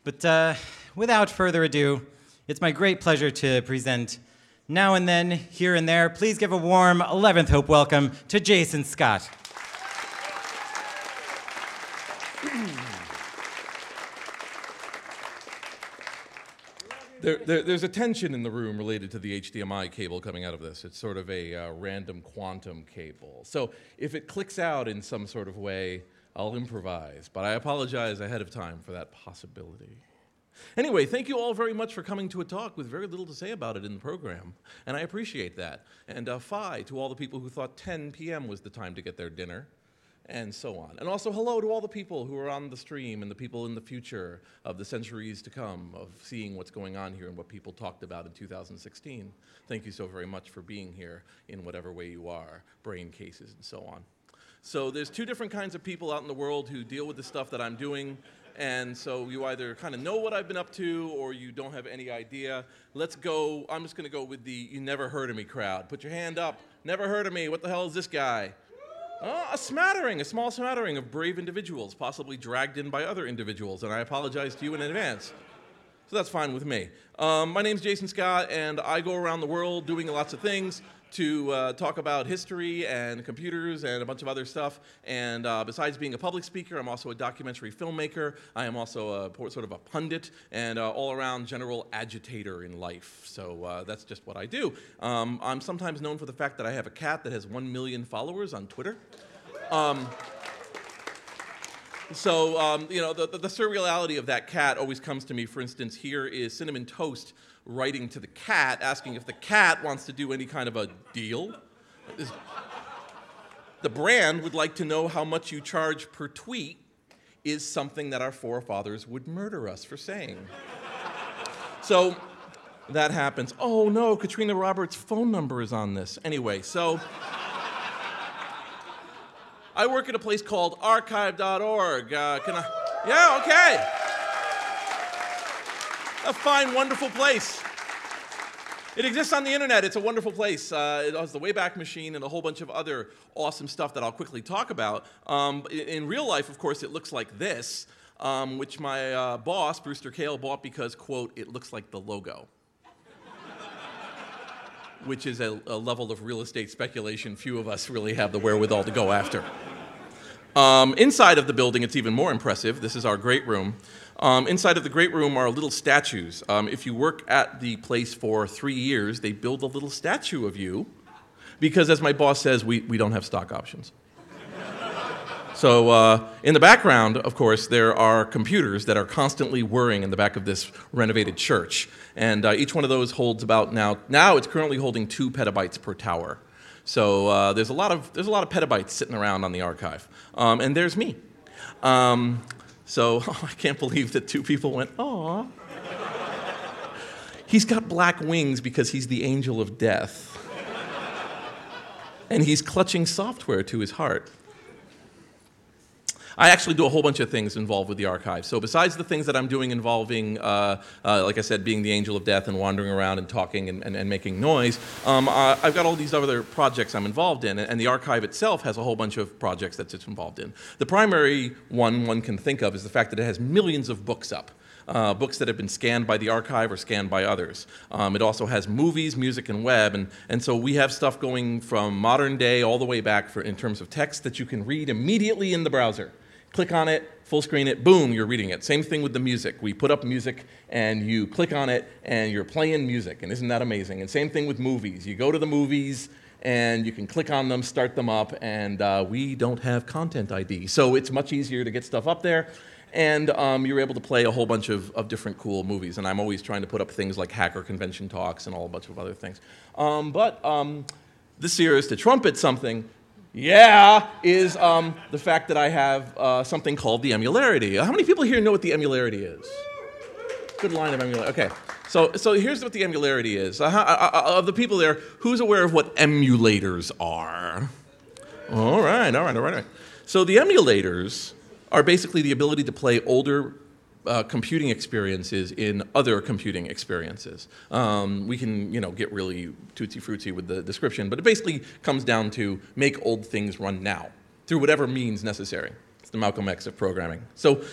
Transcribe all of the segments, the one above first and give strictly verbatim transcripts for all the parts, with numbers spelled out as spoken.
But uh, without further ado, it's my great pleasure to present Now and Then, Here and There. Please give a warm eleventh Hope welcome to Jason Scott. There, there, there's a tension in the room related to the H D M I cable coming out of this. It's sort of a uh, random quantum cable. So if it clicks out in some sort of way, I'll improvise. But I apologize ahead of time for that possibility. Anyway, thank you all very much for coming to a talk with very little to say about it in the program. And I appreciate that. And uh, fi to all the people who thought ten p m was the time to get their dinner. And so on. And also hello to all the people who are on the stream and the people in the future of the centuries to come of seeing what's going on here and what people talked about in two thousand sixteen. Thank you so very much for being here in whatever way you are, brain cases and so on. So there's two different kinds of people out in the world who deal with the stuff that I'm doing. And so you either kind of know what I've been up to or you don't have any idea. Let's go, I'm just going to go with the you never heard of me crowd. Put your hand up. Never heard of me. What the hell is this guy? Oh, a smattering, a small smattering of brave individuals, possibly dragged in by other individuals, and I apologize to you in advance. So that's fine with me. Um, my name's Jason Scott, and I go around the world doing lots of things to uh, talk about history and computers and a bunch of other stuff. And uh, besides being a public speaker, I'm also a documentary filmmaker. I am also a sort of a pundit and uh, all-around general agitator in life. So uh, that's just what I do. Um, I'm sometimes known for the fact that I have a cat that has one million followers on Twitter. Um, so, um, you know, the, the, the surreality of that cat always comes to me. For instance, here is Cinnamon Toast writing to the cat, asking if the cat wants to do any kind of a deal. The brand would like to know how much you charge per tweet is something that our forefathers would murder us for saying. So that happens. Oh no, Katrina Roberts' phone number is on this. Anyway, so I work at a place called archive dot org. Uh, can I? Yeah, okay. A fine, wonderful place. It exists on the internet. It's a wonderful place. Uh, it has the Wayback Machine and a whole bunch of other awesome stuff that I'll quickly talk about. Um, in, in real life, of course, it looks like this, um, which my uh, boss, Brewster Kahle, bought because, quote, it looks like the logo. Which is a, a level of real estate speculation few of us really have the wherewithal to go after. Um, inside of the building, it's even more impressive. This is our great room. Um, inside of the great room are little statues. Um, if you work at the place for three years, they build a little statue of you because, as my boss says, we, we don't have stock options. So uh, in the background, of course, there are computers that are constantly whirring in the back of this renovated church. And uh, each one of those holds about now, now it's currently holding two petabytes per tower. So uh, there's a lot of there's a lot of petabytes sitting around on the archive. Um, and there's me. Um, so oh, I can't believe that two people went, aw. He's got black wings because he's the angel of death. And he's clutching software to his heart. I actually do a whole bunch of things involved with the archive. So besides the things that I'm doing involving, uh, uh, like I said, being the angel of death and wandering around and talking and, and, and making noise, um, uh, I've got all these other projects I'm involved in, and the archive itself has a whole bunch of projects that it's involved in. The primary one one can think of is the fact that it has millions of books up. Uh, books that have been scanned by the archive or scanned by others. Um, it also has movies, music, and web, and, and so we have stuff going from modern day all the way back for, in terms of text that you can read immediately in the browser. Click on it, full screen it, boom, you're reading it. Same thing with the music. We put up music, and you click on it, and you're playing music, and isn't that amazing? And same thing with movies. You go to the movies, and you can click on them, start them up, and uh, we don't have Content I D. So it's much easier to get stuff up there, and um, you're able to play a whole bunch of, of different cool movies. And I'm always trying to put up things like hacker convention talks and all a bunch of other things. Um, but um, this year is to trumpet something. Yeah, is um, the fact that I have uh, something called the emularity. How many people here know what the emularity is? Good line of emularity. Okay, so so here's what the emularity is. Uh, uh, uh, of the people there, who's aware of what emulators are? All right, all right, all right. All right. So the emulators are basically the ability to play older Uh, computing experiences in other computing experiences. Um, we can, you know, get really tootsie-fruitsy with the description, but it basically comes down to make old things run now through whatever means necessary. It's the Malcolm X of programming. So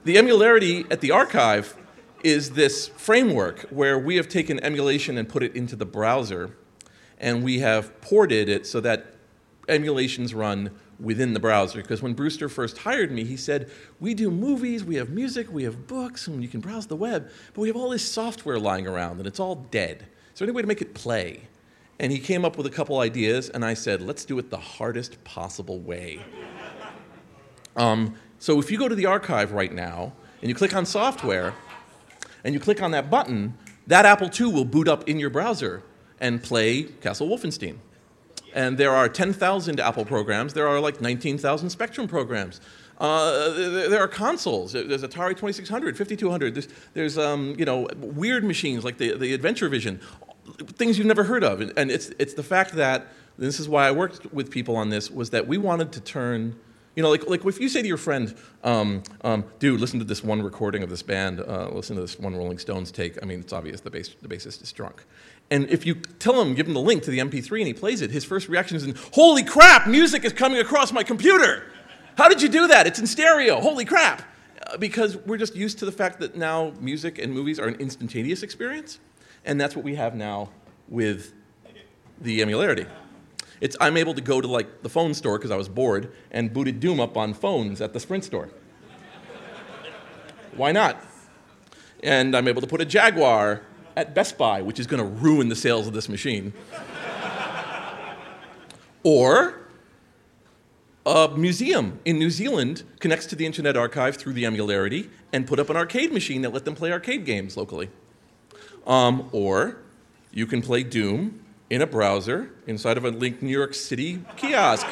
The Emularity at the archive is this framework where we have taken emulation and put it into the browser, and we have ported it so that emulations run within the browser. Because when Brewster first hired me, he said, we do movies, we have music, we have books, and you can browse the web, but we have all this software lying around, and it's all dead. Is there any way to make it play? And he came up with a couple ideas, and I said, let's do it the hardest possible way. um, so if you go to the archive right now, and you click on software, and you click on that button, that Apple two will boot up in your browser and play Castle Wolfenstein. And there are ten thousand Apple programs. There are like nineteen thousand Spectrum programs. Uh, there, there are consoles. There's Atari twenty-six hundred, fifty-two hundred. There's, there's um, you know, weird machines like the, the Adventure Vision, things you've never heard of. And it's, it's the fact that, this is why I worked with people on this, was that we wanted to turn, you know, like, like if you say to your friend, um, um, dude, listen to this one recording of this band, uh, listen to this one Rolling Stones take. I mean, it's obvious the, bass, the bassist is drunk. And if you tell him, give him the link to the M P three and he plays it, his first reaction is, holy crap, music is coming across my computer. How did you do that? It's in stereo, holy crap. Uh, because we're just used to the fact that now music and movies are an instantaneous experience. And that's what we have now with the Emularity. It's, I'm able to go to like the phone store because I was bored and booted Doom up on phones at the Sprint store. Why not? And I'm able to put a Jaguar at Best Buy, which is going to ruin the sales of this machine. Or a museum in New Zealand connects to the Internet Archive through the Emularity and put up an arcade machine that let them play arcade games locally. Um, or you can play Doom in a browser inside of a Link New York City kiosk.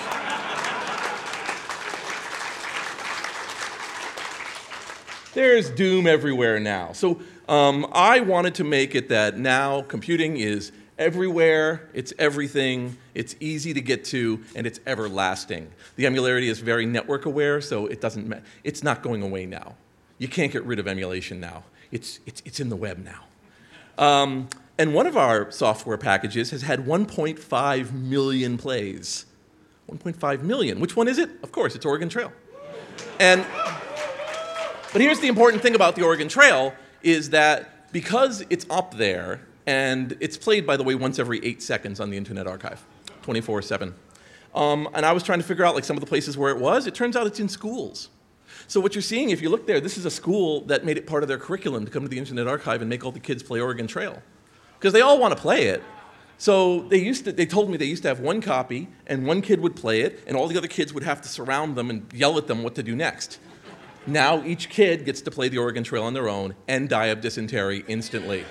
There's Doom everywhere now. So um, I wanted to make it that now computing is everywhere, it's everything, it's easy to get to, and it's everlasting. The Emularity is very network aware, so it doesn't ma- it's not going away now. You can't get rid of emulation now. It's, it's, it's in the web now. Um, and one of our software packages has had one point five million plays. one point five million. Which one is it? Of course, it's Oregon Trail. And, but here's the important thing about the Oregon Trail is that because it's up there, and it's played, by the way, once every eight seconds on the Internet Archive, twenty-four seven. Um, and I was trying to figure out like some of the places where it was. It turns out it's in schools. So what you're seeing, if you look there, this is a school that made it part of their curriculum to come to the Internet Archive and make all the kids play Oregon Trail. Because they all want to play it. So they used to, they told me they used to have one copy, and one kid would play it, and all the other kids would have to surround them and yell at them what to do next. Now each kid gets to play the Oregon Trail on their own and die of dysentery instantly.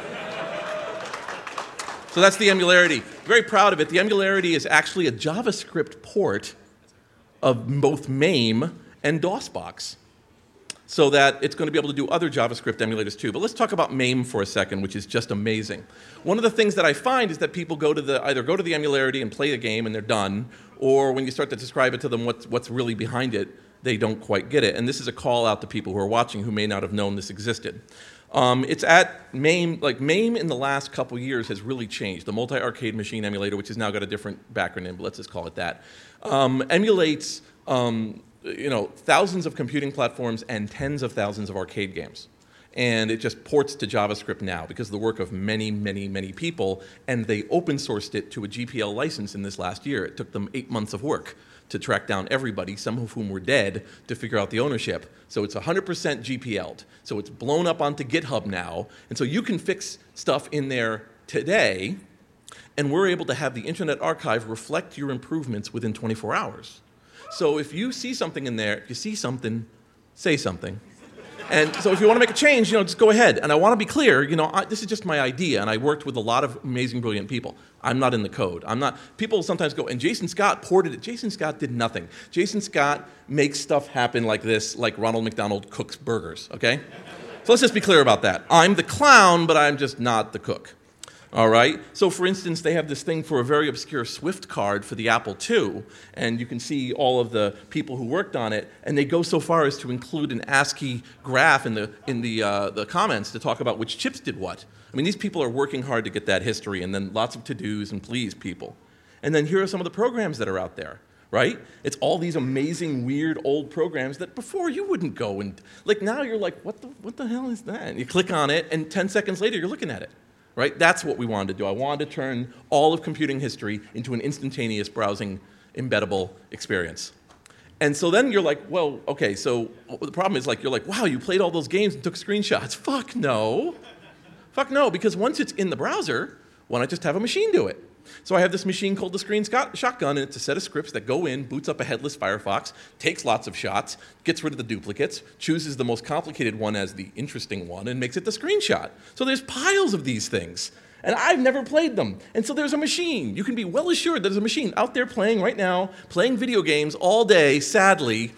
So that's the Emularity. Very proud of it. The Emularity is actually a JavaScript port of both MAME and DOSBox, so that it's going to be able to do other JavaScript emulators too. But let's talk about MAME for a second, which is just amazing. One of the things that I find is that people go to the, either go to the Emularity and play the game and they're done, or when you start to describe it to them what's, what's really behind it, they don't quite get it. And this is a call out to people who are watching who may not have known this existed. Um, it's at MAME, like MAME in the last couple years has really changed. The multi-arcade machine emulator, which has now got a different backronym, but let's just call it that, um, emulates um, you know, thousands of computing platforms and tens of thousands of arcade games. And it just ports to JavaScript now because of the work of many, many, many people, and they open sourced it to a G P L license in this last year. It took them eight months of work to track down everybody, some of whom were dead, to figure out the ownership. So it's one hundred percent G P L'd. So it's blown up onto GitHub now, and so you can fix stuff in there today, and we're able to have the Internet Archive reflect your improvements within twenty-four hours. So if you see something in there, if you see something, say something. And so if you want to make a change, you know, just go ahead. And I want to be clear, you know, I, this is just my idea, and I worked with a lot of amazing, brilliant people. I'm not in the code. I'm not. People sometimes go, and Jason Scott ported it. Jason Scott did nothing. Jason Scott makes stuff happen like this, like Ronald McDonald cooks burgers, okay? So let's just be clear about that. I'm the clown, but I'm just not the cook. All right? So, for instance, they have this thing for a very obscure Swift card for the Apple two, and you can see all of the people who worked on it, and they go so far as to include an ASCII graph in the, in the, uh, the comments to talk about which chips did what. I mean, these people are working hard to get that history, and then lots of to-dos and please people. And then here are some of the programs that are out there. right? It's all these amazing, weird, old programs that before you wouldn't go and, like now you're like, what the, what the hell is that? And you click on it, and ten seconds later, you're looking at it, right? That's what we wanted to do. I wanted to turn all of computing history into an instantaneous browsing, embeddable experience. And so then you're like, well, okay, so the problem is like, you're like, wow, you played all those games and took screenshots. Fuck no. Fuck no, because once it's in the browser, why not just have a machine do it? So I have this machine called the Screen Shotgun, and it's a set of scripts that go in, boots up a headless Firefox, takes lots of shots, gets rid of the duplicates, chooses the most complicated one as the interesting one, and makes it the screenshot. So there's piles of these things. And I've never played them. And so there's a machine. You can be well assured there's a machine out there playing right now, playing video games all day, sadly,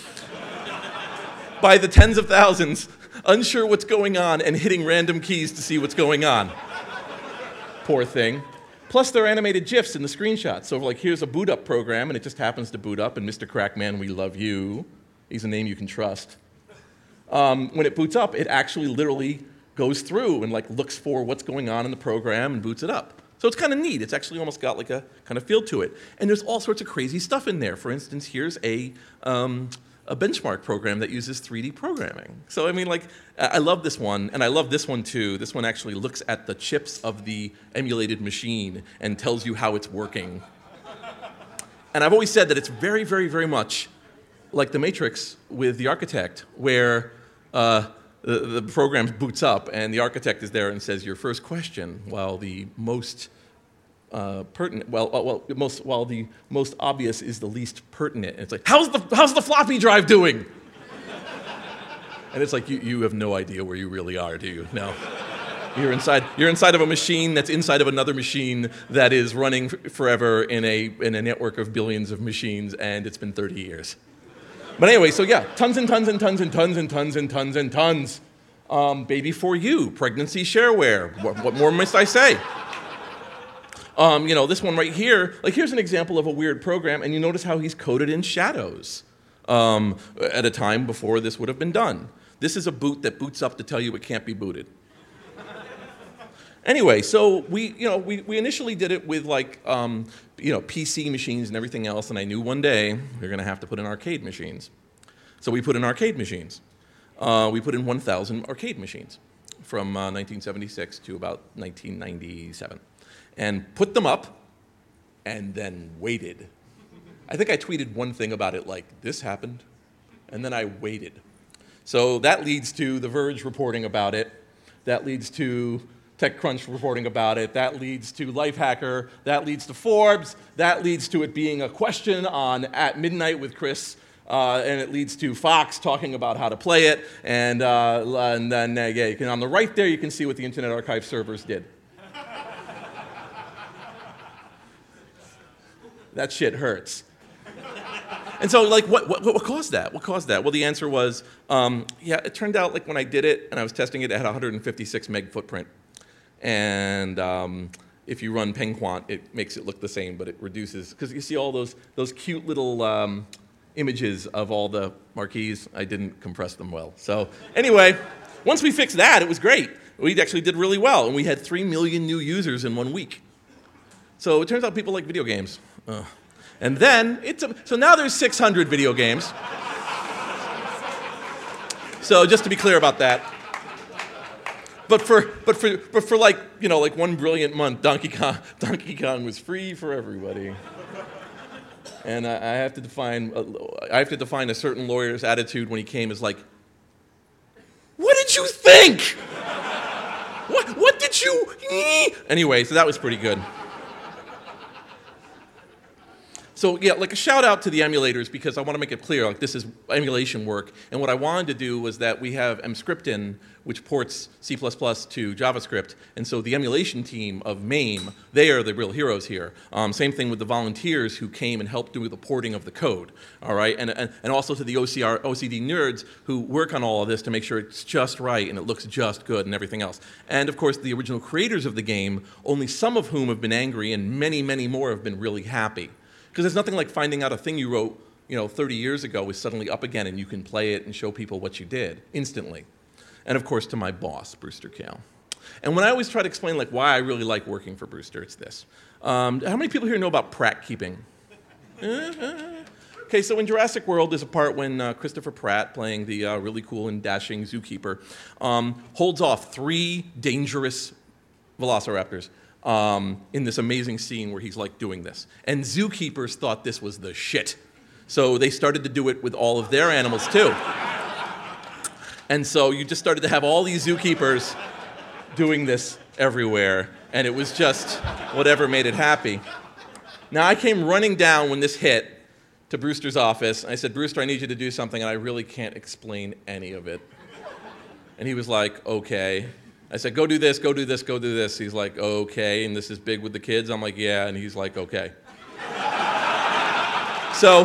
by the tens of thousands, unsure what's going on and hitting random keys to see what's going on. Poor thing. Plus, there are animated GIFs in the screenshots. So, like, here's a boot up program, and it just happens to boot up, and Mister Crackman, we love you. He's a name you can trust. Um, when it boots up, it actually literally goes through and like looks for what's going on in the program and boots it up. So it's kind of neat. It's actually almost got like a kind of feel to it. And there's all sorts of crazy stuff in there. For instance, here's a, um, a benchmark program that uses three D programming. So I mean, like, I love this one, and I love this one too. This one actually looks at the chips of the emulated machine and tells you how it's working. And I've always said that it's very, very, very much like the Matrix with the architect, where uh, The, the program boots up, and the architect is there and says, "Your first question, while the most uh, pertinent, well, well, most, while the most obvious is the least pertinent." And it's like, "How's the how's the floppy drive doing?" And it's like, you you have no idea where you really are, do you? No. You're inside. You're inside of a machine that's inside of another machine that is running f- forever in a in a network of billions of machines, and it's been thirty years. But anyway, so yeah, tons and tons and tons and tons and tons and tons and tons. Um, baby for you, pregnancy shareware. What, what more must I say? Um, you know, this one right here, like here's an example of a weird program, and you notice how he's coded in shadows um, at a time before this would have been done. This is a boot that boots up to tell you it can't be booted. Anyway, so we, you know, we, we initially did it with like, um, you know, P C machines and everything else, and I knew one day we are going to have to put in arcade machines. So we put in arcade machines. Uh, we put in one thousand arcade machines from uh, nineteen seventy-six to about nineteen ninety-seven, and put them up, and then waited. I think I tweeted one thing about it like, this happened, and then I waited. So that leads to The Verge reporting about it. That leads to TechCrunch reporting about it. That leads to Lifehacker. That leads to Forbes. That leads to it being a question on At Midnight with Chris. Uh, and it leads to Fox talking about how to play it. And, uh, and then uh, yeah, you can, on the right there, you can see what the Internet Archive servers did. That shit hurts. And so, like, what, what, what caused that? What caused that? Well, the answer was, um, yeah, it turned out, like, when I did it and I was testing it, it had one hundred fifty-six meg footprint. And um, if you run PengQuant, it makes it look the same, but it reduces, because you see all those those cute little um, images of all the marquees. I didn't compress them well. So anyway, once we fixed that, it was great. We actually did really well, and we had three million new users in one week. So it turns out people like video games. Ugh. And then, it's a, so now there's six hundred video games. So just to be clear about that. But for, but for, but for like, you know, like one brilliant month, Donkey Kong, Donkey Kong was free for everybody. And I, I have to define, I have to define a certain lawyer's attitude when he came as like, what did you think? What, what did you, anyway, so that was pretty good. So yeah, like a shout out to the emulators, because I want to make it clear, like this is emulation work, and what I wanted to do was that we have Emscripten, which ports C plus plus to JavaScript, and so the emulation team of MAME, they are the real heroes here. Um, same thing with the volunteers who came and helped do the porting of the code, all right? And, and, and also to the O C R, O C D nerds who work on all of this to make sure it's just right and it looks just good and everything else. And of course, the original creators of the game, only some of whom have been angry and many, many more have been really happy. Because there's nothing like finding out a thing you wrote, you know, thirty years ago is suddenly up again and you can play it and show people what you did instantly. And of course, to my boss, Brewster Kahle. And when I always try to explain like why I really like working for Brewster, it's this. Um, how many people here know about pract keeping? Okay, so in Jurassic World, there's a part when uh, Christopher Pratt, playing the uh, really cool and dashing zookeeper, um, holds off three dangerous velociraptors um, in this amazing scene where he's like doing this. And zookeepers thought this was the shit. So they started to do it with all of their animals too. And so you just started to have all these zookeepers doing this everywhere, and it was just whatever made it happy. Now, I came running down when this hit to Brewster's office. I said, Brewster, I need you to do something, and I really can't explain any of it. And he was like, okay. I said, go do this, go do this, go do this. He's like, okay, and this is big with the kids? I'm like, yeah, and he's like, okay. So,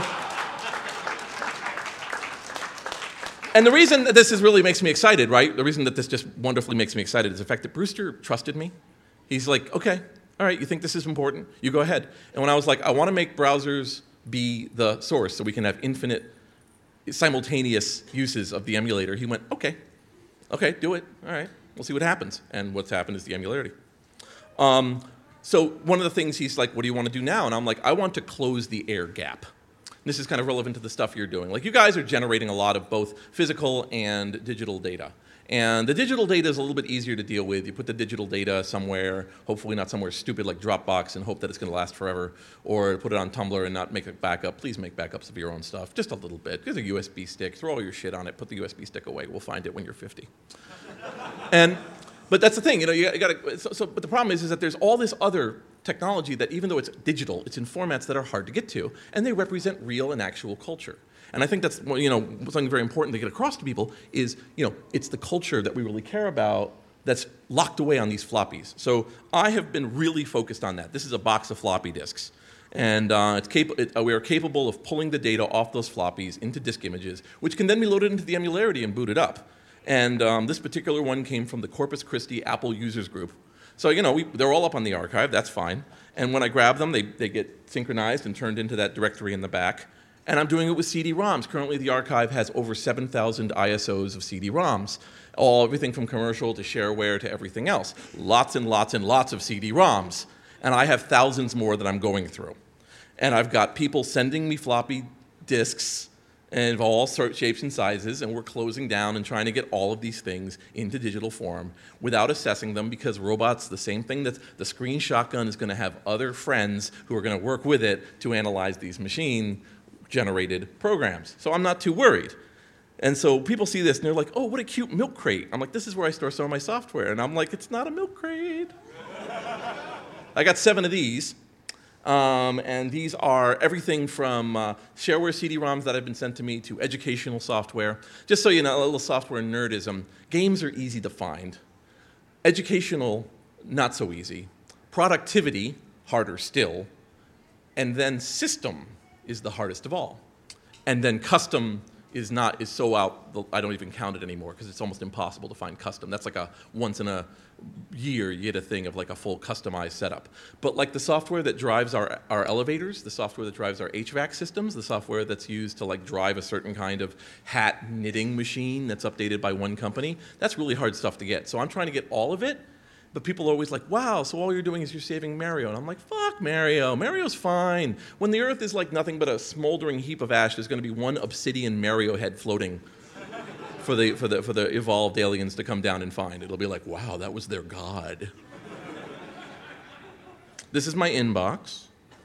and the reason that this is really makes me excited, right? The reason that this just wonderfully makes me excited is the fact that Brewster trusted me. He's like, okay, all right, you think this is important? You go ahead. And when I was like, I want to make browsers be the source so we can have infinite simultaneous uses of the emulator, he went, okay, okay, do it. All right, we'll see what happens. And what's happened is the emularity. Um, so one of the things he's like, what do you want to do now? And I'm like, I want to close the air gap. This is kind of relevant to the stuff you're doing. Like, you guys are generating a lot of both physical and digital data. And the digital data is a little bit easier to deal with. You put the digital data somewhere, hopefully not somewhere stupid like Dropbox, and hope that it's going to last forever, or put it on Tumblr and not make a backup. Please make backups of your own stuff, just a little bit. Get a U S B stick, throw all your shit on it, put the U S B stick away. We'll find it when you're fifty. and, but that's the thing, you know, you got to. So, so, but the problem is, is that there's all this other technology that, even though it's digital, it's in formats that are hard to get to, and they represent real and actual culture. And I think that's, you know, something very important to get across to people is, you know, it's the culture that we really care about that's locked away on these floppies. So I have been really focused on that. This is a box of floppy disks. And uh, it's cap- it, uh, we are capable of pulling the data off those floppies into disk images, which can then be loaded into the emularity and booted up. And um, this particular one came from the Corpus Christi Apple Users Group. So, you know, we, they're all up on the archive. That's fine. And when I grab them, they, they get synchronized and turned into that directory in the back. And I'm doing it with C D ROMs. Currently, the archive has over seven thousand I S Os of C D ROMs, all everything from commercial to shareware to everything else. Lots and lots and lots of C D ROMs. And I have thousands more that I'm going through. And I've got people sending me floppy disks and of all sorts, shapes, and sizes, and we're closing down and trying to get all of these things into digital form without assessing them, because robots, the same thing that the screen shotgun is going to have other friends who are going to work with it to analyze these machine generated programs. So I'm not too worried. And so people see this and they're like, oh, what a cute milk crate. I'm like, this is where I store some of my software. And I'm like, it's not a milk crate. I got seven of these. Um, and these are everything from uh, shareware C D ROMs that have been sent to me to educational software. Just so you know, a little software nerdism. Games are easy to find. Educational, not so easy. Productivity, harder still. And then system is the hardest of all. And then custom is not, is so out, I don't even count it anymore because it's almost impossible to find custom. That's like a once in a year you get a thing of like a full customized setup. But like the software that drives our, our elevators, the software that drives our H V A C systems, the software that's used to like drive a certain kind of hat knitting machine that's updated by one company, that's really hard stuff to get. So I'm trying to get all of it. But people are always like, wow, so all you're doing is you're saving Mario. And I'm like, fuck Mario. Mario's fine. When the Earth is like nothing but a smoldering heap of ash, there's going to be one obsidian Mario head floating for the, for the, for the evolved aliens to come down and find. It'll be like, wow, that was their god. This is my inbox.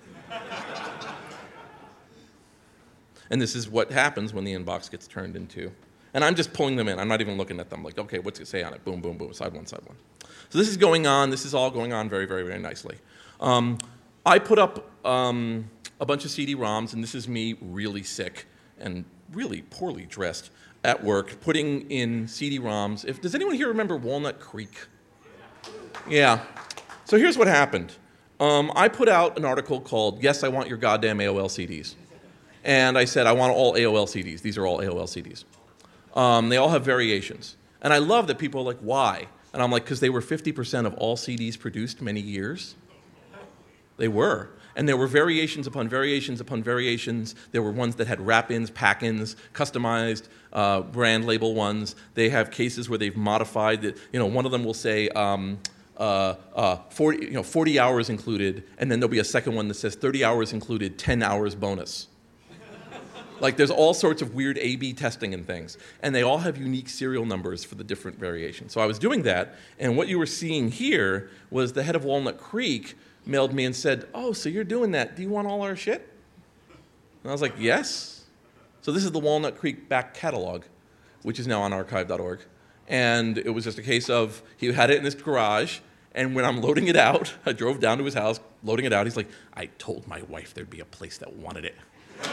And this is what happens when the inbox gets turned into. And I'm just pulling them in. I'm not even looking at them. Like, okay, what's it say on it? Boom, boom, boom, side one, side one. So this is going on. This is all going on very, very, very nicely. Um, I put up um, a bunch of C D ROMs, and this is me really sick and really poorly dressed at work, putting in C D ROMs. If, does anyone here remember Walnut Creek? Yeah. So here's what happened. Um, I put out an article called, Yes, I Want Your Goddamn A O L C Ds. And I said, I want all A O L C Ds. These are all A O L C Ds. Um, they all have variations. And I love that people are like, why? And I'm like, because they were fifty percent of all C Ds produced many years. They were. And there were variations upon variations upon variations. There were ones that had wrap-ins, pack-ins, customized uh, brand label ones. They have cases where they've modified it. You know, one of them will say, um, uh, uh, forty, you know, forty hours included, and then there'll be a second one that says thirty hours included, ten hours bonus. Like, there's all sorts of weird A B testing and things, and they all have unique serial numbers for the different variations. So I was doing that, and what you were seeing here was the head of Walnut Creek mailed me and said, oh, so you're doing that. Do you want all our shit? And I was like, yes. So this is the Walnut Creek back catalog, which is now on archive dot org. And it was just a case of he had it in his garage, and when I'm loading it out, I drove down to his house, loading it out. He's like, I told my wife there'd be a place that wanted it.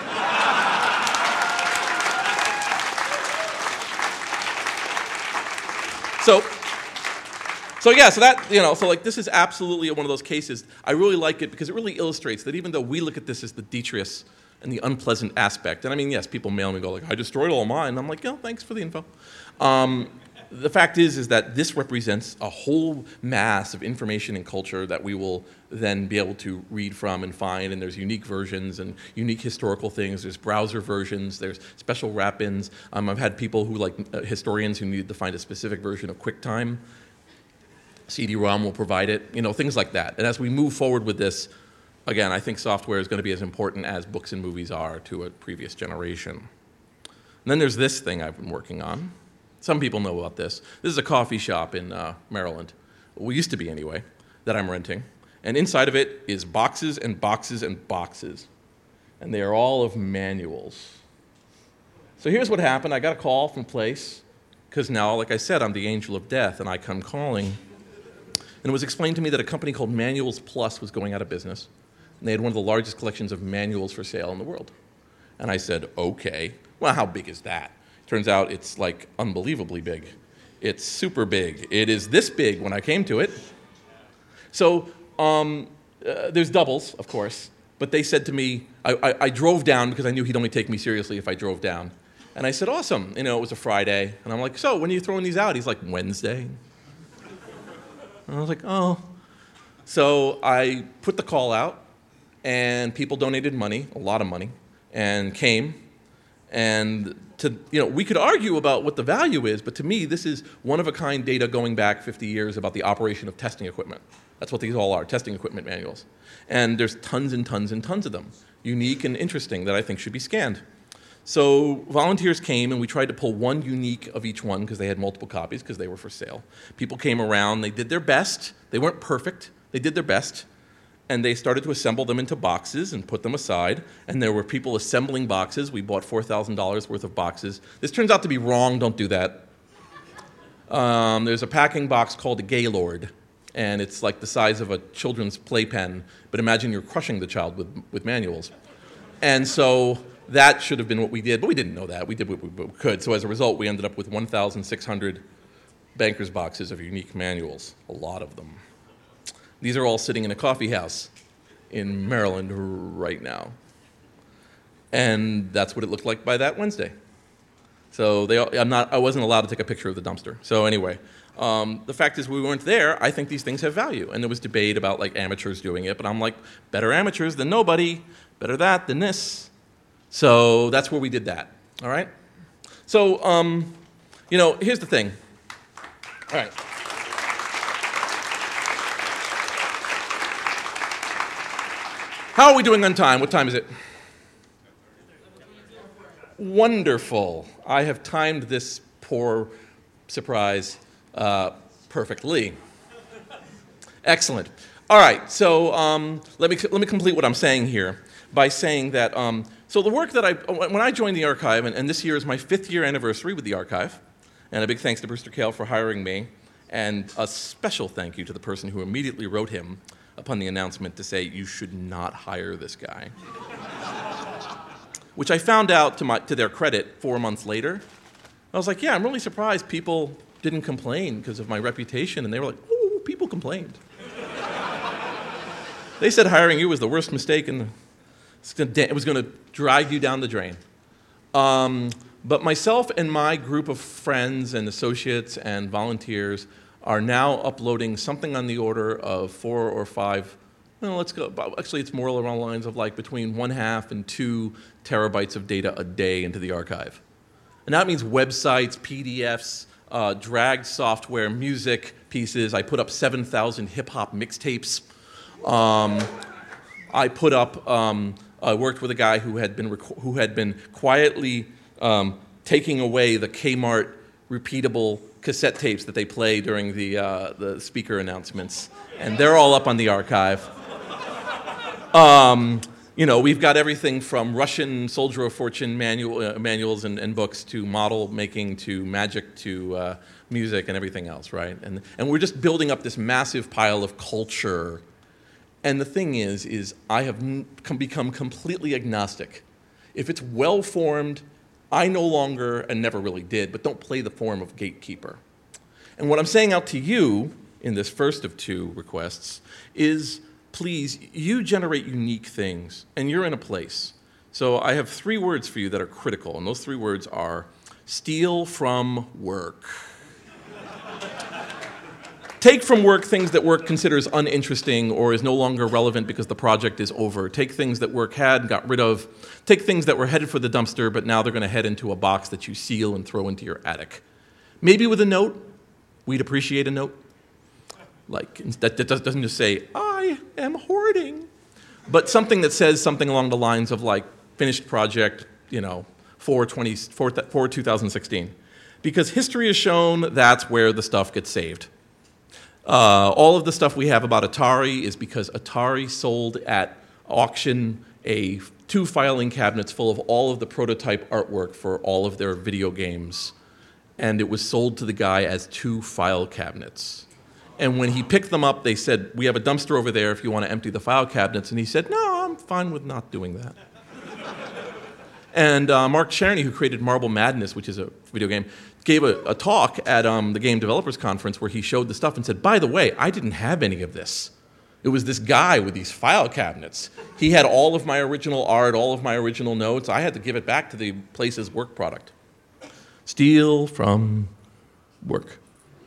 So, so yeah, so that, you know, so like this is absolutely one of those cases. I really like it because it really illustrates that even though we look at this as the detritus and the unpleasant aspect, and I mean, yes, people mail me and go like, I destroyed all mine. And I'm like, oh, thanks for the info. Um, the fact is, is that this represents a whole mass of information and culture that we will then be able to read from and find, and there's unique versions and unique historical things. There's browser versions, there's special wrap-ins. Um, I've had people who, like uh, historians who needed to find a specific version of QuickTime. C D ROM will provide it, you know, things like that. And as we move forward with this, again, I think software is going to be as important as books and movies are to a previous generation. And then there's this thing I've been working on. Some people know about this. This is a coffee shop in uh, Maryland. We used to be anyway, that I'm renting. And inside of it is boxes and boxes and boxes. And they are all of manuals. So here's what happened. I got a call from Place, because now, like I said, I'm the angel of death, and I come calling. And it was explained to me that a company called Manuals Plus was going out of business. And they had one of the largest collections of manuals for sale in the world. And I said, okay, well, how big is that? Turns out it's like unbelievably big. It's super big. It is this big when I came to it. So um, uh, there's doubles, of course. But they said to me, I, I, I drove down because I knew he'd only take me seriously if I drove down. And I said, awesome. You know, it was a Friday. And I'm like, so when are you throwing these out? He's like, Wednesday. And I was like, oh. So I put the call out, and people donated money, a lot of money, and came. And to, you know, we could argue about what the value is, but to me, this is one-of-a-kind data going back fifty years about the operation of testing equipment. That's what these all are, testing equipment manuals. And there's tons and tons and tons of them, unique and interesting, that I think should be scanned. So volunteers came, and we tried to pull one unique of each one because they had multiple copies because they were for sale. People came around. They did their best. They weren't perfect. They did their best. And they started to assemble them into boxes and put them aside. And there were people assembling boxes. We bought four thousand dollars worth of boxes. This turns out to be wrong. Don't do that. Um, there's a packing box called a Gaylord. And it's like the size of a children's playpen. But imagine you're crushing the child with, with manuals. And so that should have been what we did. But we didn't know that. We did what we could. So as a result, we ended up with one thousand six hundred banker's boxes of unique manuals. A lot of them. These are all sitting in a coffee house in Maryland right now. And that's what it looked like by that Wednesday. So they, I'm not, I wasn't allowed to take a picture of the dumpster. So anyway, um, the fact is we weren't there. I think these things have value. And there was debate about like amateurs doing it, but I'm like, better amateurs than nobody, better that than this. So that's where we did that, all right? So, um, you know, here's the thing. All right. How are we doing on time? What time is it? Wonderful. I have timed this poor surprise uh, perfectly. Excellent. All right, so um, let me let me complete what I'm saying here by saying that, um, so the work that I, when I joined the archive, and, and this year is my fifth year anniversary with the archive, and a big thanks to Brewster Kahle for hiring me, and a special thank you to the person who immediately wrote him upon the announcement to say, you should not hire this guy. Which I found out, to, my, to their credit, four months later. I was like, yeah, I'm really surprised people didn't complain because of my reputation. And they were like, oh, people complained. They said hiring you was the worst mistake, and it was going to drag you down the drain. Um, but myself and my group of friends and associates and volunteers are now uploading something on the order of four or five, well, let's go, actually it's more along the lines of like between one half and two terabytes of data a day into the archive. And that means websites, P D Fs, uh, dragged software music pieces. I put up seven thousand hip-hop mixtapes. Um, I put up, um, I worked with a guy who had been, rec- who had been quietly um, taking away the Kmart repeatable cassette tapes that they play during the, uh, the speaker announcements. And they're all up on the archive. Um, you know, we've got everything from Russian Soldier of Fortune manual, uh, manuals and, and books to model making to magic to uh, music and everything else, right? And, and we're just building up this massive pile of culture. And the thing is, is I have n- become completely agnostic. If it's well-formed, I no longer, and never really did, but don't play the form of gatekeeper. And what I'm saying out to you in this first of two requests is, please, you generate unique things, and you're in a place. So I have three words for you that are critical, and those three words are steal from work. Take from work things that work considers uninteresting or is no longer relevant because the project is over. Take things that work had and got rid of. Take things that were headed for the dumpster, but now they're going to head into a box that you seal and throw into your attic. Maybe with a note. We'd appreciate a note. Like, that, that doesn't just say, I am hoarding. But something that says something along the lines of, like, finished project, you know, for twenty, for, for two thousand sixteen. Because history has shown that's where the stuff gets saved. Uh, all of the stuff we have about Atari is because Atari sold at auction a two filing cabinets full of all of the prototype artwork for all of their video games. And it was sold to the guy as two file cabinets. And when he picked them up, they said, we have a dumpster over there if you want to empty the file cabinets. And he said, no, I'm fine with not doing that. And uh, Mark Cherny, who created Marble Madness, which is a video game, gave a, a talk at um, the Game Developers Conference where he showed the stuff and said, by the way, I didn't have any of this. It was this guy with these file cabinets. He had all of my original art, all of my original notes. I had to give it back to the place's work product. Steal from work.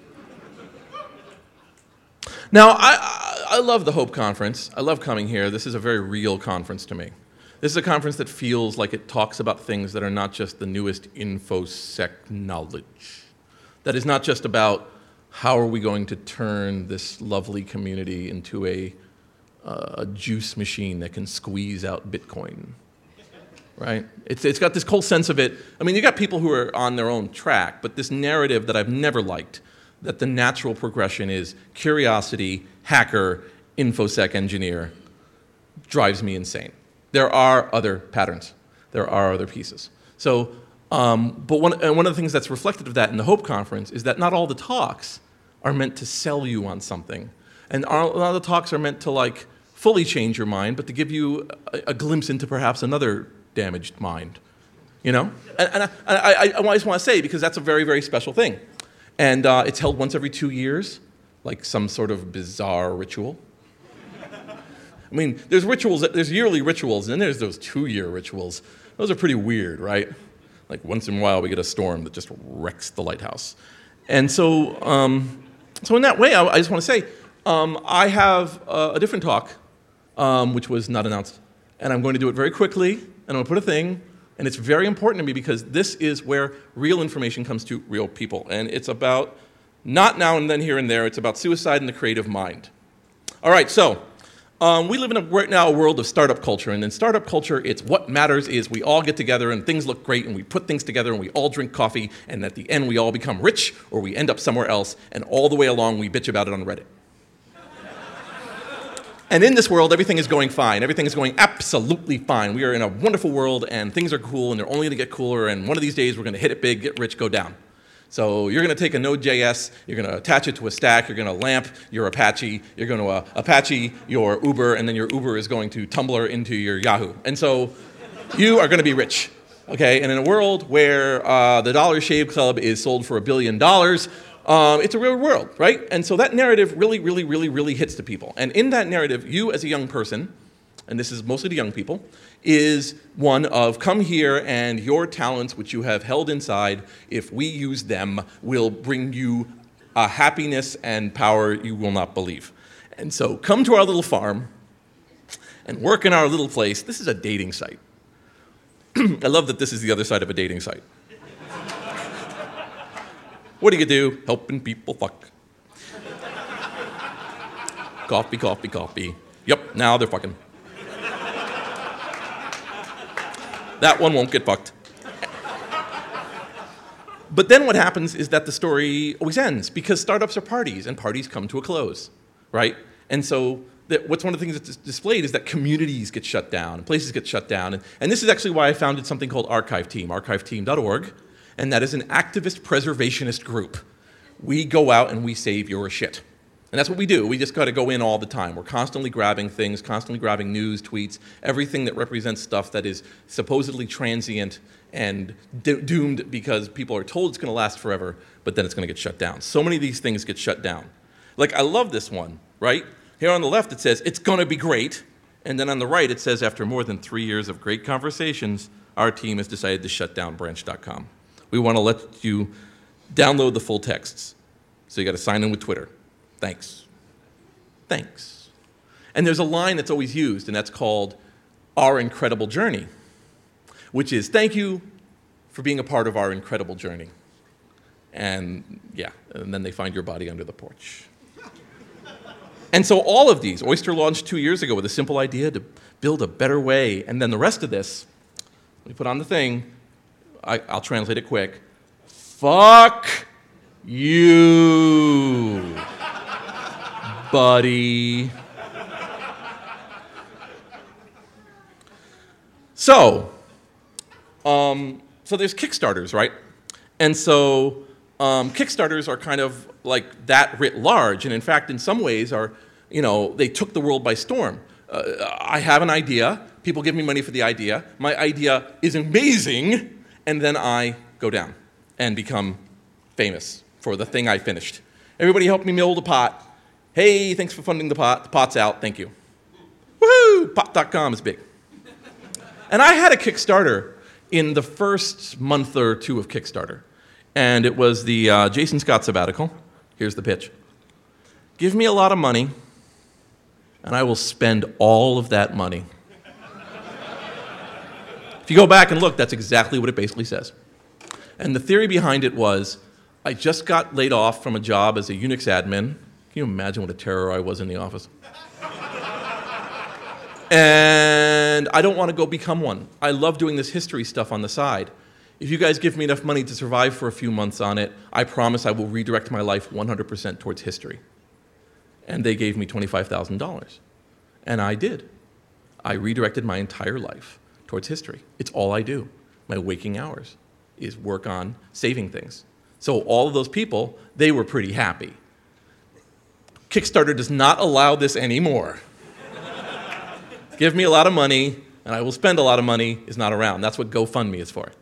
Now, I, I, I love the Hope Conference. I love coming here. This is a very real conference to me. This is a conference that feels like it talks about things that are not just the newest infosec knowledge. That is not just about how are we going to turn this lovely community into a, uh, a juice machine that can squeeze out Bitcoin, right? It's, it's got this whole sense of it. I mean, you got people who are on their own track, but this narrative that I've never liked, that the natural progression is curiosity, hacker, infosec engineer, drives me insane. There are other patterns. There are other pieces. So, um, but one, and one of the things that's reflected of that in the Hope Conference is that not all the talks are meant to sell you on something. And a lot of the talks are meant to, like, fully change your mind, but to give you a, a glimpse into perhaps another damaged mind. You know? And, and I, I, I, I just want to say, because that's a very, very special thing. And uh, it's held once every two years, like some sort of bizarre ritual. I mean, there's rituals, there's yearly rituals, and then there's those two-year rituals. Those are pretty weird, right? Like once in a while we get a storm that just wrecks the lighthouse. And so, um, so in that way, I, I just want to say, um, I have uh, a different talk, um, which was not announced, and I'm going to do it very quickly, and I'm going to put a thing, and it's very important to me because this is where real information comes to real people, and it's about not now and then, here and there, it's about suicide and the creative mind. All right, so. Um, we live in a, right now a world of startup culture, and in startup culture, it's what matters is we all get together and things look great, and we put things together, and we all drink coffee, and at the end we all become rich, or we end up somewhere else, and all the way along we bitch about it on Reddit. And in this world, everything is going fine. Everything is going absolutely fine. We are in a wonderful world, and things are cool, and they're only going to get cooler, and one of these days we're going to hit it big, get rich, go down. So you're going to take a Node.js, you're going to attach it to a stack, you're going to LAMP your Apache, you're going to uh, Apache your Uber, and then your Uber is going to Tumblr into your Yahoo. And so you are going to be rich, okay? And in a world where uh, the Dollar Shave Club is sold for a billion dollars, um, it's a real world, right? And so that narrative really, really, really, really hits to people. And in that narrative, you as a young person, and this is mostly to young people, is one of come here and your talents which you have held inside, if we use them, will bring you a happiness and power you will not believe. And so come to our little farm and work in our little place. This is a dating site. I love that this is the other side of a dating site. What do you do? Helping people fuck. Coffee, coffee, coffee. Yep, now they're fucking. That one won't get fucked. But then what happens is that the story always ends because startups are parties and parties come to a close, right? And so that what's one of the things that's displayed is that communities get shut down and places get shut down. And, and this is actually why I founded something called Archive Team, archive team dot org, and that is an activist preservationist group. We go out and we save your shit. And that's what we do. We just got to go in all the time. We're constantly grabbing things, constantly grabbing news, tweets, everything that represents stuff that is supposedly transient and do- doomed because people are told it's going to last forever, but then it's going to get shut down. So many of these things get shut down. Like, I love this one, right? Here on the left, it says, it's going to be great. And then on the right, it says, after more than three years of great conversations, our team has decided to shut down branch dot com. We want to let you download the full texts. So you got to sign in with Twitter. Thanks. Thanks. And there's a line that's always used, and that's called our incredible journey, which is thank you for being a part of our incredible journey. And yeah, and then they find your body under the porch. And so all of these, Oyster launched two years ago with a simple idea to build a better way. And then the rest of this, let me put on the thing, I, I'll translate it quick. Fuck you. Buddy. So, um, so there's Kickstarters, right? And so um, Kickstarters are kind of like that writ large, and in fact, in some ways, are you know they took the world by storm. Uh, I have an idea. People give me money for the idea. My idea is amazing, and then I go down and become famous for the thing I finished. Everybody help me mold a pot. Hey, thanks for funding the pot. The pot's out. Thank you. Woohoo! pot dot com is big. And I had a Kickstarter in the first month or two of Kickstarter. And it was the uh, Jason Scott sabbatical. Here's the pitch. Give me a lot of money, and I will spend all of that money. If you go back and look, that's exactly what it basically says. And the theory behind it was, I just got laid off from a job as a Unix admin. Can you imagine what a terror I was in the office? And I don't want to go become one. I love doing this history stuff on the side. If you guys give me enough money to survive for a few months on it, I promise I will redirect my life one hundred percent towards history. And they gave me twenty-five thousand dollars. And I did. I redirected my entire life towards history. It's all I do. My waking hours is work on saving things. So all of those people, they were pretty happy. Kickstarter does not allow this anymore. Give me a lot of money, and I will spend a lot of money is not around. That's what GoFundMe is for.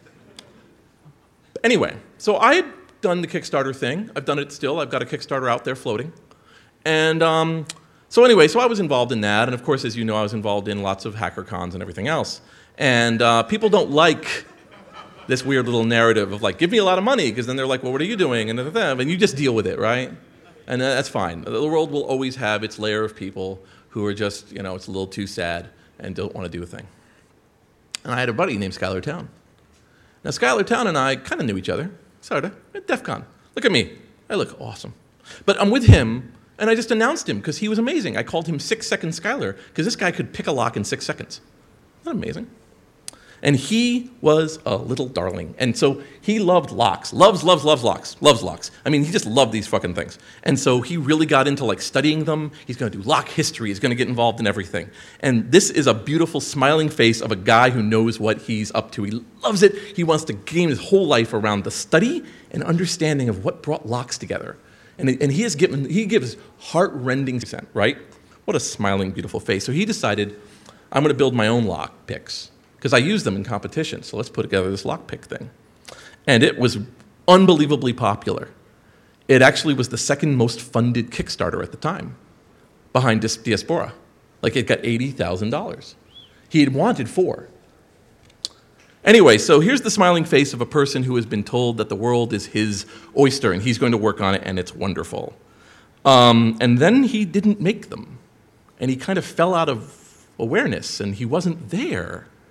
Anyway, so I had done the Kickstarter thing. I've done it still. I've got a Kickstarter out there floating. And um, so anyway, so I was involved in that. And of course, as you know, I was involved in lots of HackerCons and everything else. And uh, people don't like this weird little narrative of like, give me a lot of money, because then they're like, well, what are you doing? And, and you just deal with it, right? And that's fine. The world will always have its layer of people who are just, you know, it's a little too sad and don't want to do a thing. And I had a buddy named Skylar Town. Now, Skylar Town and I kind of knew each other, sort of, at DEF CON. Look at me. I look awesome. But I'm with him, and I just announced him because he was amazing. I called him Six Second Skylar because this guy could pick a lock in six seconds. Isn't that amazing? And he was a little darling. And so he loved locks. Loves, loves, loves locks. Loves locks. I mean, he just loved these fucking things. And so he really got into like studying them. He's going to do lock history. He's going to get involved in everything. And this is a beautiful smiling face of a guy who knows what he's up to. He loves it. He wants to game his whole life around the study and understanding of what brought locks together. And, and he has given, he gives heart-rending consent, right? What a smiling, beautiful face. So he decided, I'm going to build my own lock picks, because I use them in competition. So let's put together this lockpick thing. And it was unbelievably popular. It actually was the second most funded Kickstarter at the time, behind Dis- Diaspora. Like, it got eighty thousand dollars. He had wanted four. Anyway, so here's the smiling face of a person who has been told that the world is his oyster and he's going to work on it and it's wonderful. Um, and then he didn't make them. And he kind of fell out of awareness and he wasn't there.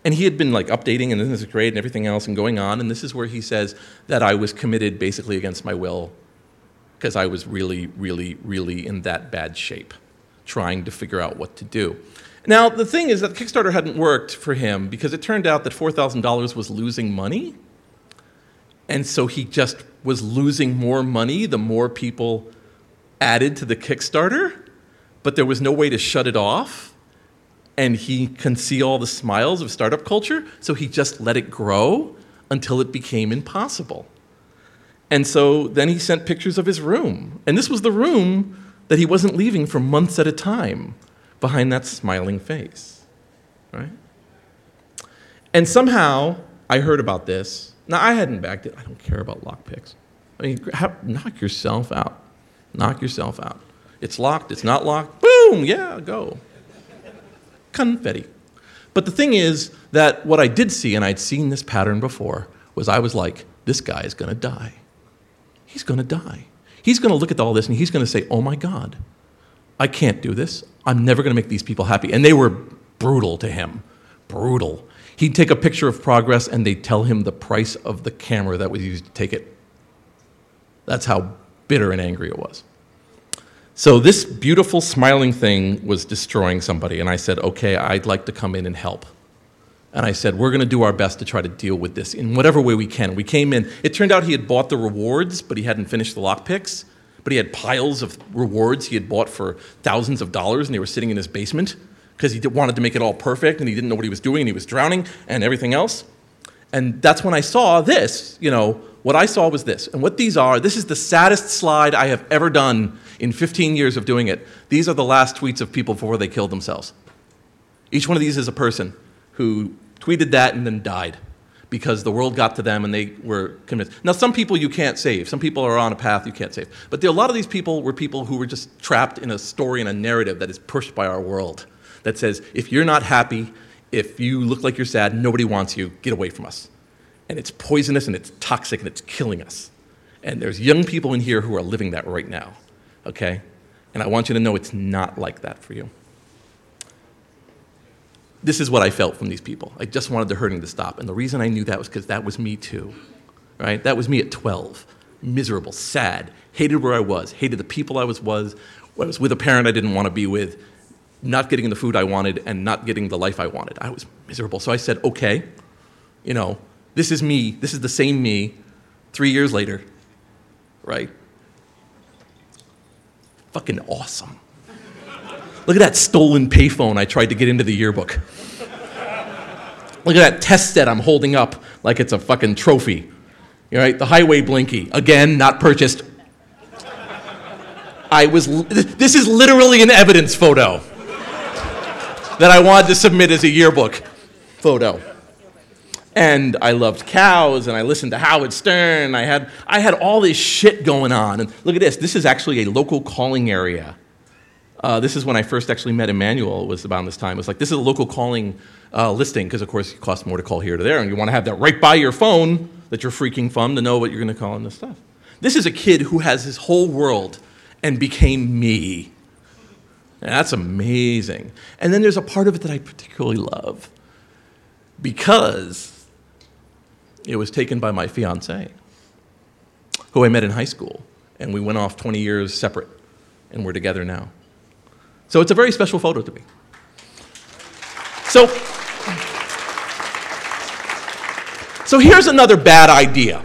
And he had been like updating, and this is great, and everything else, and going on. And this is where he says that I was committed basically against my will because I was really, really, really in that bad shape, trying to figure out what to do. Now, the thing is that Kickstarter hadn't worked for him because it turned out that four thousand dollars was losing money. And so he just was losing more money the more people added to the Kickstarter, but there was no way to shut it off. And he can see all the smiles of startup culture, so he just let it grow until it became impossible. And so then he sent pictures of his room. And this was the room that he wasn't leaving for months at a time behind that smiling face, right? And somehow I heard about this. Now, I hadn't backed it. I don't care about lockpicks. I mean, knock yourself out. Knock yourself out. It's locked. It's not locked. Boom, yeah, go. Confetti. But the thing is that what I did see, and I'd seen this pattern before, was I was like, this guy is going to die. He's going to die. He's going to look at all this and he's going to say, oh my God, I can't do this. I'm never going to make these people happy. And they were brutal to him. Brutal. He'd take a picture of progress and they'd tell him the price of the camera that was used to take it. That's how bitter and angry it was. So this beautiful smiling thing was destroying somebody, and I said, okay, I'd like to come in and help. And I said, we're going to do our best to try to deal with this in whatever way we can. We came in. It turned out he had bought the rewards, but he hadn't finished the lockpicks. But he had piles of rewards he had bought for thousands of dollars, and they were sitting in his basement because he wanted to make it all perfect, and he didn't know what he was doing, and he was drowning, and everything else. And that's when I saw this, you know, what I saw was this. And what these are, this is the saddest slide I have ever done in fifteen years of doing it. These are the last tweets of people before they killed themselves. Each one of these is a person who tweeted that and then died because the world got to them and they were convinced. Now, some people you can't save. Some people are on a path you can't save. But there, a lot of these people were people who were just trapped in a story and a narrative that is pushed by our world that says, if you're not happy, if you look like you're sad, nobody wants you, get away from us. And it's poisonous and it's toxic and it's killing us. And there's young people in here who are living that right now, okay? And I want you to know it's not like that for you. This is what I felt from these people. I just wanted the hurting to stop. And the reason I knew that was because that was me too, right? That was me at twelve, miserable, sad, hated where I was, hated the people I was, was, I was with a parent I didn't want to be with, not getting the food I wanted and not getting the life I wanted. I was miserable. So I said, okay, you know, this is me, this is the same me, three years later, right? Fucking awesome. Look at that stolen payphone I tried to get into the yearbook. Look at that test set I'm holding up like it's a fucking trophy. All right, the highway blinky, again, not purchased. I was, this is literally an evidence photo that I wanted to submit as a yearbook photo. And I loved cows, and I listened to Howard Stern. I had, I had all this shit going on. And look at this. This is actually a local calling area. Uh, this is when I first actually met Emmanuel. It was about this time. It was like, this is a local calling uh, listing, because, of course, it costs more to call here to there, and you want to have that right by your phone that you're freaking from to know what you're going to call and this stuff. This is a kid who has his whole world and became me. And that's amazing. And then there's a part of it that I particularly love, because it was taken by my fiancée, who I met in high school, and we went off twenty years separate, and we're together now. So it's a very special photo to me. So, so here's another bad idea.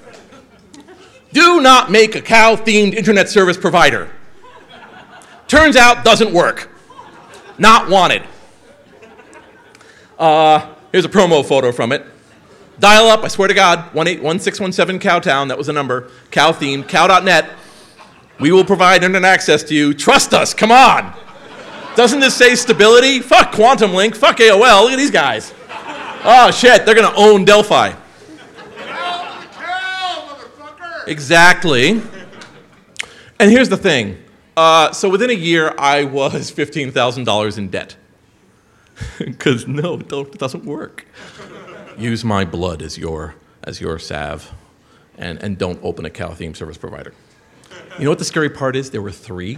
Do not make a cow-themed internet service provider. Turns out, doesn't work. Not wanted. Uh, here's a promo photo from it. Dial up, I swear to God, one eight one six one seven Cowtown, that was the number, cow-themed, cow dot net. We will provide internet access to you. Trust us, come on. Doesn't this say stability? Fuck Quantum Link, fuck A O L, look at these guys. Oh shit, they're gonna own Delphi. Exactly. And here's the thing. Uh, so within a year, I was fifteen thousand dollars in debt. Because no, it, don't, it doesn't work. Use my blood as your, as your salve, and, and don't open a cow-themed service provider. You know what the scary part is? There were three.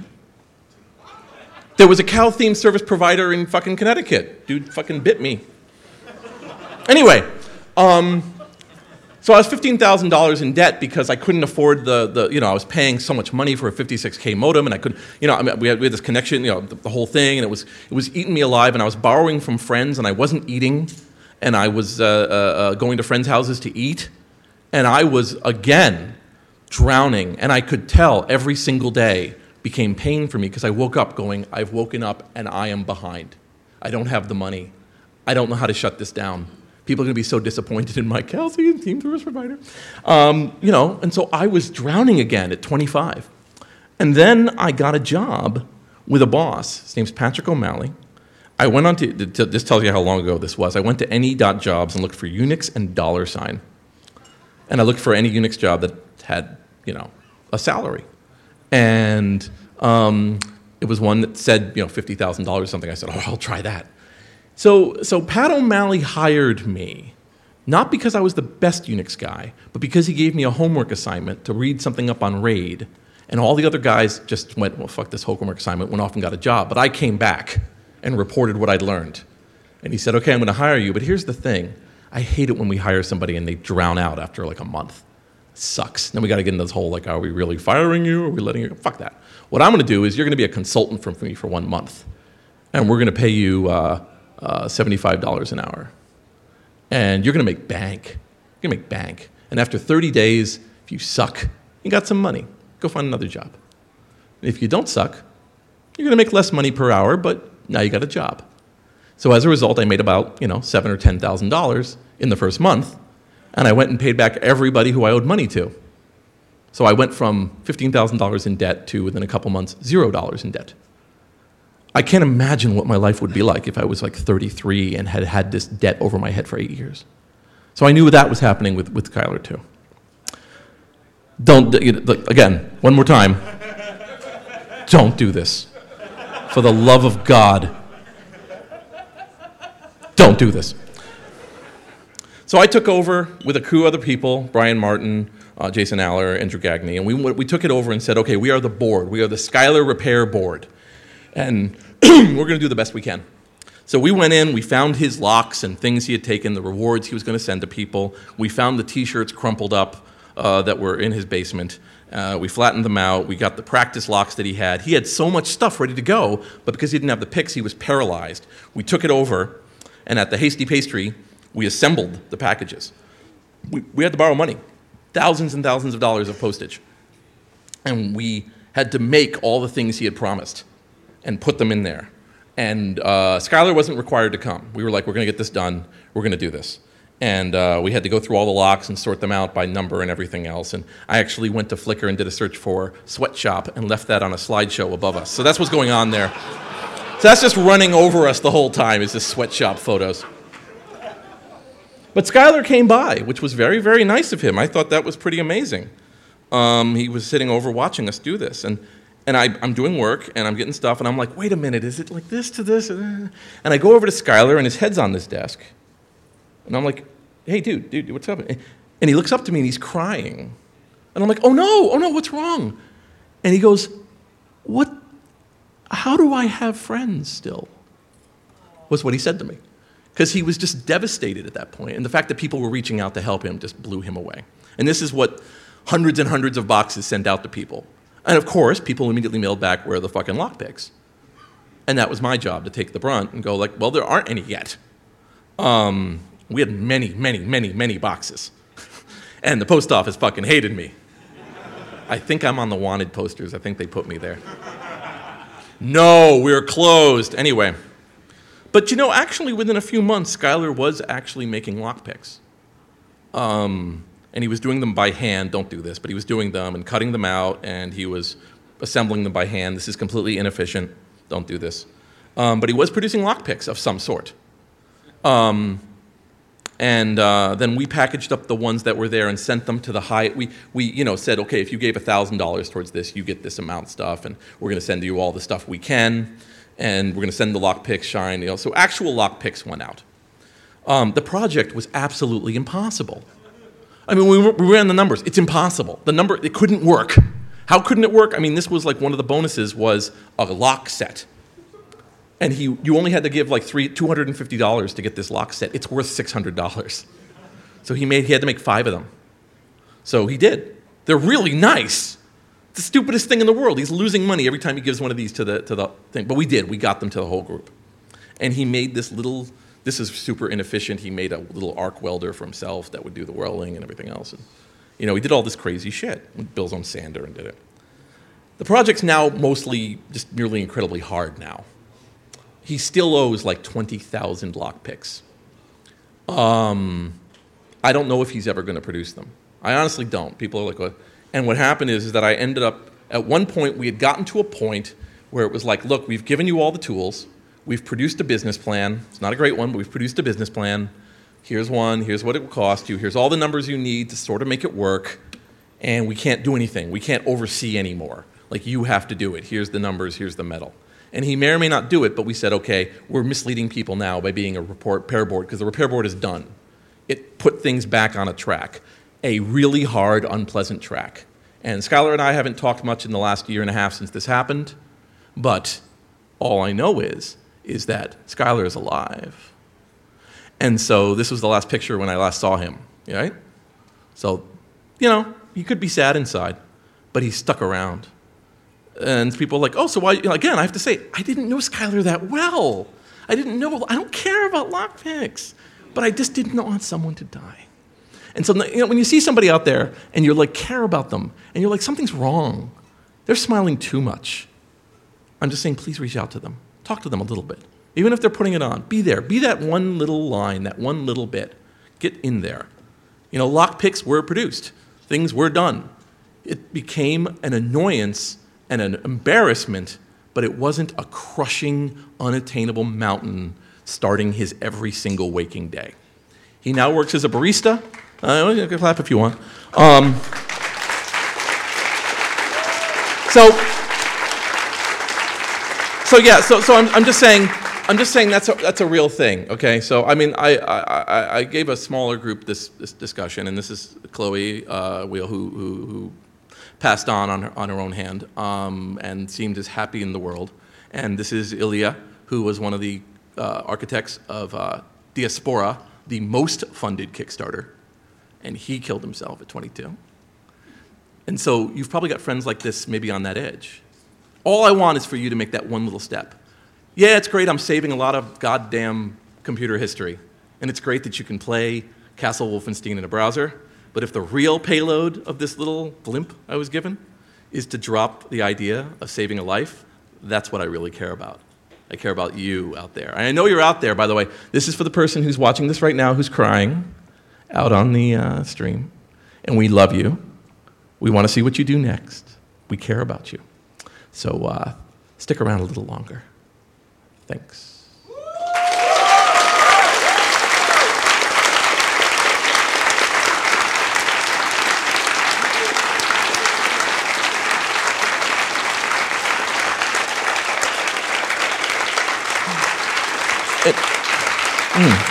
There was a cow-themed service provider in fucking Connecticut. Dude fucking bit me. Anyway, um, so I was fifteen thousand dollars in debt because I couldn't afford the, the, you know, I was paying so much money for a fifty-six K modem, and I couldn't, you know, I mean, we, had, we had this connection, you know, the, the whole thing, and it was, it was eating me alive, and I was borrowing from friends, and I wasn't eating, and I was uh, uh, uh, going to friends' houses to eat, and I was, again, drowning, and I could tell every single day became pain for me because I woke up going, I've woken up, and I am behind. I don't have the money. I don't know how to shut this down. People are going to be so disappointed in Mike Kelsey and Team Service Provider. Um, you know, and so I was drowning again at twenty-five. And then I got a job with a boss. His name's Patrick O'Malley. I went on to, to, this tells you how long ago this was. I went to any dot jobs and looked for Unix and dollar sign. And I looked for any Unix job that had, you know, a salary. And um, it was one that said, you know, fifty thousand dollars or something. I said, oh, I'll try that. So, so Pat O'Malley hired me, not because I was the best Unix guy, but because he gave me a homework assignment to read something up on RAID, and all the other guys just went, well, fuck this homework assignment, went off and got a job. But I came back and reported what I'd learned. And he said, okay, I'm going to hire you, but here's the thing. I hate it when we hire somebody and they drown out after like a month. It sucks. Then we got to get into this whole, like, are we really firing you? Are we letting you? Fuck that. What I'm going to do is you're going to be a consultant for me for one month, and we're going to pay you uh, Uh, seventy-five dollars an hour. And you're going to make bank. You're going to make bank. And after thirty days, if you suck, you got some money. Go find another job. If you don't suck, you're going to make less money per hour, but now you got a job. So as a result, I made about, you know, seven or ten thousand dollars in the first month, and I went and paid back everybody who I owed money to. So I went from fifteen thousand dollars in debt to, within a couple months, zero dollars in debt. I can't imagine what my life would be like if I was like thirty-three and had had this debt over my head for eight years. So I knew that was happening with, with Skylar too. Don't, again, one more time, don't do this. For the love of God, don't do this. So I took over with a crew of other people, Brian Martin, uh, Jason Aller, Andrew Gagney, and we, we took it over and said, okay, we are the board. We are the Skylar Repair Board. And we're going to do the best we can. So we went in, we found his locks and things he had taken, the rewards he was going to send to people. We found the T-shirts crumpled up uh, that were in his basement. Uh, we flattened them out. We got the practice locks that he had. He had so much stuff ready to go, but because he didn't have the picks, he was paralyzed. We took it over, and at the Hasty Pastry, we assembled the packages. We, we had to borrow money, thousands and thousands of dollars of postage. And we had to make all the things he had promised and put them in there. And uh, Skylar wasn't required to come. We were like, we're going to get this done. We're going to do this. And uh, we had to go through all the locks and sort them out by number and everything else. And I actually went to Flickr and did a search for sweatshop and left that on a slideshow above us. So that's what's going on there. So that's just running over us the whole time, is this sweatshop photos. But Skylar came by, which was very, very nice of him. I thought that was pretty amazing. Um, he was sitting over watching us do this. And And I, I'm doing work, and I'm getting stuff, and I'm like, wait a minute, is it like this to this? And I go over to Skylar, and his head's on this desk. And I'm like, hey, dude, dude, what's up? And he looks up to me, and he's crying. And I'm like, oh, no, oh, no, what's wrong? And he goes, what, how do I have friends still? Was what he said to me. Because he was just devastated at that point, and the fact that people were reaching out to help him just blew him away. And this is what hundreds and hundreds of boxes send out to people. And of course, people immediately mailed back, where are the fucking lockpicks? And that was my job, to take the brunt and go like, well, there aren't any yet. Um, we had many, many, many, many boxes. And the post office fucking hated me. I think I'm on the wanted posters. I think they put me there. No, we're closed. Anyway. But you know, actually within a few months, Skylar was actually making lockpicks. Um... And he was doing them by hand. Don't do this, but he was doing them and cutting them out, and he was assembling them by hand. This is completely inefficient. Don't do this. Um, but he was producing lockpicks of some sort. Um, and uh, then we packaged up the ones that were there and sent them to the high. We, we you know, said, okay, if you gave one thousand dollars towards this, you get this amount of stuff, and we're going to send you all the stuff we can, and we're going to send the lockpicks, shine. You know, so actual lockpicks went out. Um, the project was absolutely impossible. I mean, we, we ran the numbers. It's impossible. The number, it couldn't work. How couldn't it work? I mean, this was like one of the bonuses was a lock set. And he, you only had to give like three, two hundred fifty dollars to get this lock set. It's worth six hundred dollars. So he made, he had to make five of them. So he did. They're really nice. It's the stupidest thing in the world. He's losing money every time he gives one of these to the, to the thing. But we did. We got them to the whole group. And he made this little, this is super inefficient. He made a little arc welder for himself that would do the welding and everything else. And, you know, he did all this crazy shit. We built his own sander and did it. The project's now mostly just merely incredibly hard now. He still owes like twenty thousand lockpicks. Um, I don't know if he's ever going to produce them. I honestly don't. People are like, what? And what happened is, is that I ended up, at one point, we had gotten to a point where it was like, look, we've given you all the tools. We've produced a business plan. It's not a great one, but we've produced a business plan. Here's one. Here's what it will cost you. Here's all the numbers you need to sort of make it work. And we can't do anything. We can't oversee anymore. Like, you have to do it. Here's the numbers. Here's the metal. And he may or may not do it, but we said, okay, we're misleading people now by being a report, repair board, because the repair board is done. It put things back on a track, a really hard, unpleasant track. And Skylar and I haven't talked much in the last year and a half since this happened, but all I know is, is that Skylar is alive. And so this was the last picture when I last saw him, right? So, you know, he could be sad inside, but he stuck around. And people are like, oh, so why, you know, again, I have to say, I didn't know Skylar that well. I didn't know, I don't care about lockpicks, but I just didn't want someone to die. And so, you know, when you see somebody out there and you're like, care about them, and you're like, something's wrong, they're smiling too much. I'm just saying, please reach out to them. Talk to them a little bit. Even if they're putting it on, be there. Be that one little line, that one little bit. Get in there. You know, lockpicks were produced. Things were done. It became an annoyance and an embarrassment, but it wasn't a crushing, unattainable mountain starting his every single waking day. He now works as a barista. Uh, you can clap if you want. Um, so, so yeah. So, so I'm, I'm just saying. I'm just saying that's a, that's a real thing. Okay. So, I mean, I, I, I gave a smaller group this, this discussion, and this is Chloe uh, Wheel, who, who, who passed on on her, on her own hand um, and seemed as happy in the world. And this is Ilya, who was one of the uh, architects of uh, Diaspora, the most funded Kickstarter. And he killed himself at twenty-two. And so you've probably got friends like this maybe on that edge. All I want is for you to make that one little step. Yeah, it's great I'm saving a lot of goddamn computer history. And it's great that you can play Castle Wolfenstein in a browser. But if the real payload of this little blimp I was given is to drop the idea of saving a life, that's what I really care about. I care about you out there. And I know you're out there, by the way. This is for the person who's watching this right now who's crying out on the uh, stream. And we love you. We want to see what you do next. We care about you. So uh, stick around a little longer. Thanks. It, mm.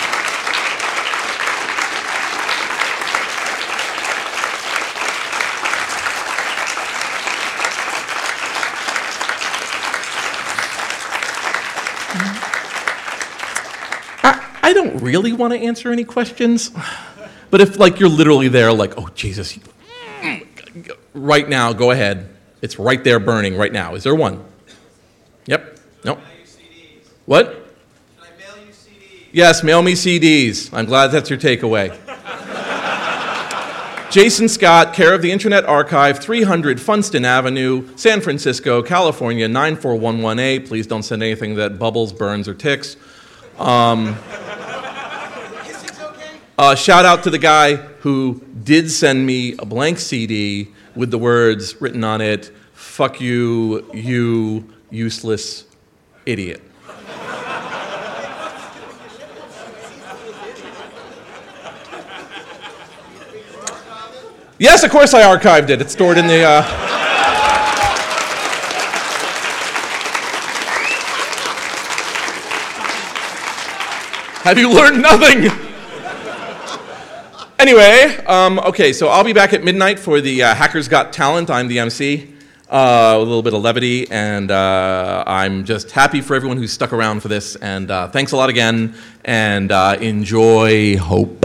I don't really want to answer any questions, but if like you're literally there like, oh, Jesus, right now, go ahead. It's right there burning right now. Is there one? Yep. No. What? Should I mail you C Ds? Yes, mail me C Ds. I'm glad that's your takeaway. Jason Scott, care of the Internet Archive, three hundred Funston Avenue, San Francisco, California, nine four one one A. Please don't send anything that bubbles, burns, or ticks. Um, uh, shout out to the guy who did send me a blank C D with the words written on it, fuck you, you useless idiot. Yes, of course I archived it. It's stored in the... Uh... Have you learned nothing? Anyway, um, okay, so I'll be back at midnight for the uh, Hackers Got Talent. I'm the M C. uh, a little bit of levity, and uh, I'm just happy for everyone who's stuck around for this. And uh, thanks a lot again, and uh, enjoy Hope.